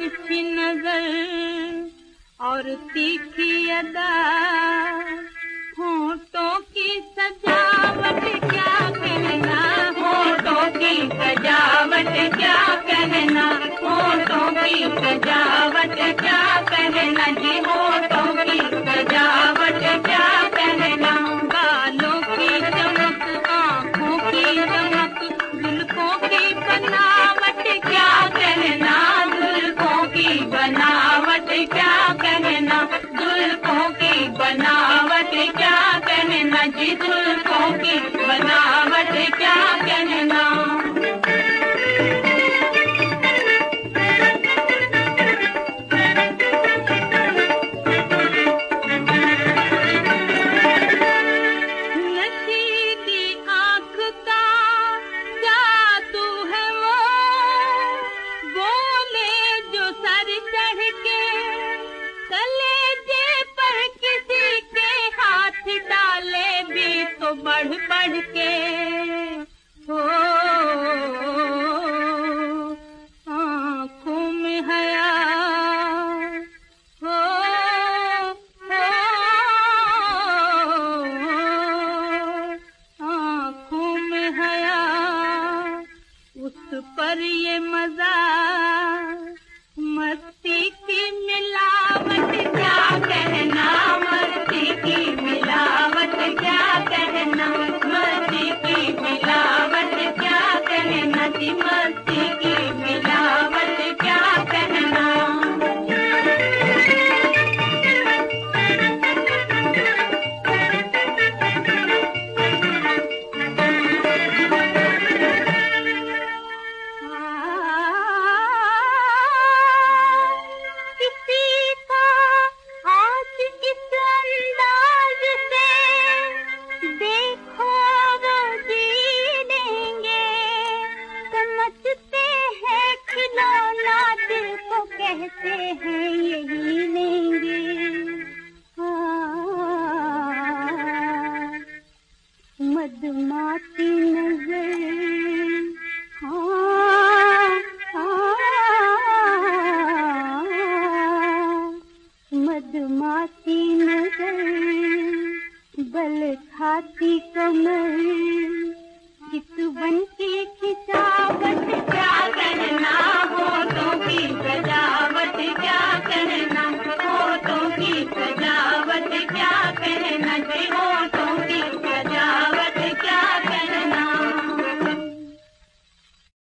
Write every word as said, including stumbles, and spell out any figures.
तिरछी नजर और तीखी अदा, होठों की सजावट क्या कहना, होठों की सजावट क्या कहना, होठों की सजावट क्या कहना जी, होठों की सजावट क्या कहना। बालों की चमक, आँखों की चमक, जुल्फों की बनावट क्या कहना, जुल्फों की बनावट क्या कहना, जुल्फों की बनावट क्या कहना जी, जुल्फों की बनावट क्या कहना। बढ़ बढ़ के हो आँखों में हया, हो आँखों में हया, उस पर ये मजा मस्ती की मिलावट क्या कहना, मस्ती की मिलावट क्या कहना, मस्ती की मिलावट क्या कहना जी, मस्ती की मिलावट क्या कहना। कहते हैं यही लेंगे, मधुमाती नजर, हाँ मधुमाती नजर, बल खाती कमर, चितवन की खिंचावट क्या कहना, होठों की सजावट क्या कहना, होठों की सजावट क्या कहना जी।